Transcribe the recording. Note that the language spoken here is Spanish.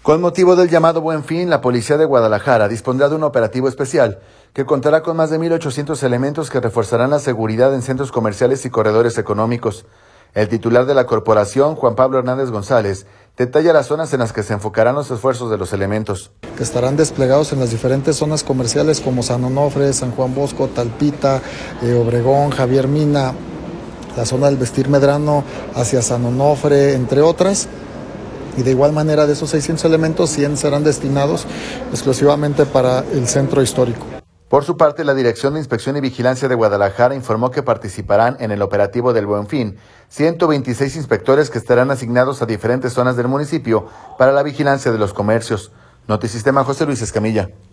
Con motivo del llamado Buen Fin, la Policía de Guadalajara dispondrá de un operativo especial que contará con más de 1,800 elementos que reforzarán la seguridad en centros comerciales y corredores económicos. El titular de la corporación, Juan Pablo Hernández González, detalla las zonas en las que se enfocarán los esfuerzos de los elementos. Que estarán desplegados en las diferentes zonas comerciales como San Onofre, San Juan Bosco, Talpita, Obregón, Javier Mina, la zona del Vestir Medrano hacia San Onofre, entre otras. Y de igual manera, de esos 600 elementos, 100 serán destinados exclusivamente para el centro histórico. Por su parte, la Dirección de Inspección y Vigilancia de Guadalajara informó que participarán en el operativo del Buen Fin 126 inspectores que estarán asignados a diferentes zonas del municipio para la vigilancia de los comercios. Notisistema, José Luis Escamilla.